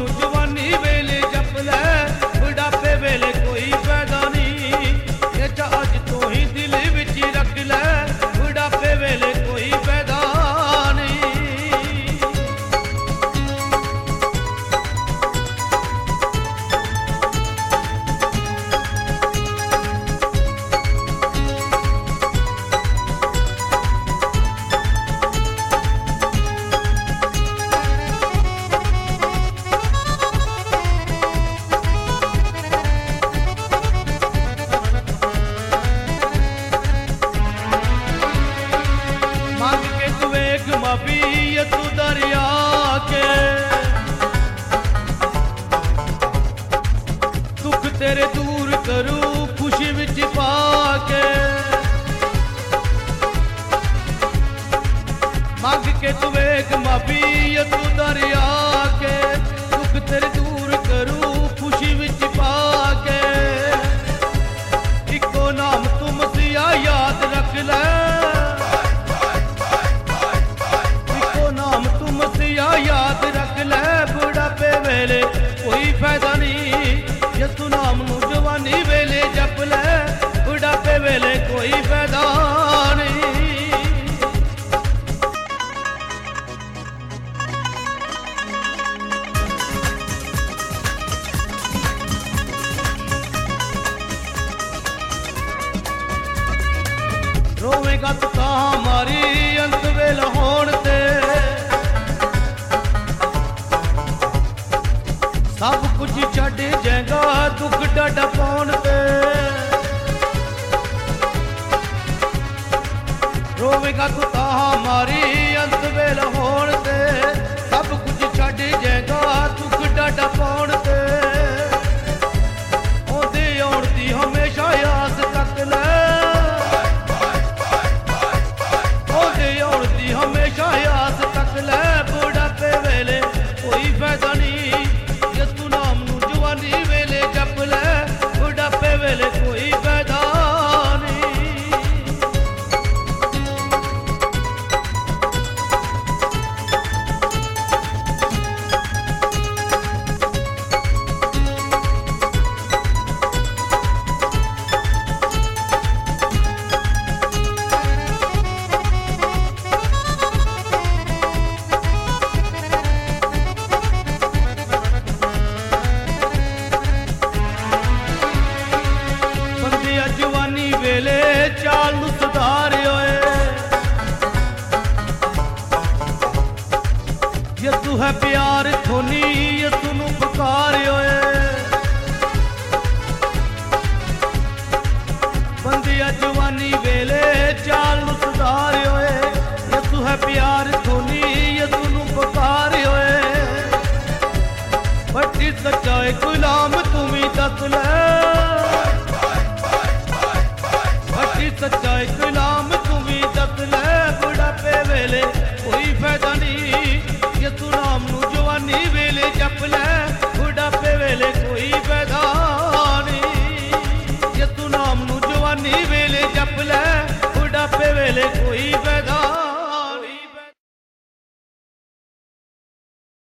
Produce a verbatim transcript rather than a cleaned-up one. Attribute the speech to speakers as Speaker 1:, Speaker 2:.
Speaker 1: नू जवानी वेले जप लै, बुढ़ापे वेले कोई फायदा नहीं। ये चा अज तो ही दिल विच रख लै, बुढ़ापे वेले कोई फायदा नहीं। मांग के तू एक माफी ये तू दरिया के, दुख तेरे दूर करूं खुशी विच पाके। मांग के तू एक माफी ये तू दरिया के, दुख तेरे दूर करूं खुशी विच पाके। इको नाम तू मसीहा याद रख ले, याद रख ले, बुढ़ापे वेले कोई फायदा नहीं। यसु नाम नू जवानी वेले जप ले, बुढ़ापे वेले कोई फायदा नहीं। रोवेगा तू कहां मारी अंत वेला होण ते, सब कुछ छड़ जाएगा दुख डाडा पाउण ते। रोवेगा तू कहां मारी अंत वेला होण ते, सब कुछ छड़ जाएगा दुख डाडा पाउण ते। ओंदे आउण दी हमेशा आस तक ले, ओंदे आउण दी हमेशा आस तक ले, बुढ़ापे वेले कोई फायदा नहीं। यसु नाम नू जवानी वेले जप ले, बुढ़ापे वेले कोई फायदा नहीं। जवानी वेले चाल नू सुधार होए, यसु है प्यार थोनी यसु नू पुकार होए। बंदिया जवानी वेले चाल नू सुधार होए, यसु है प्यार थोनी यसु नू पुकार होए। बड़ी सच्चाई गुलाम तुम्ही दस ले,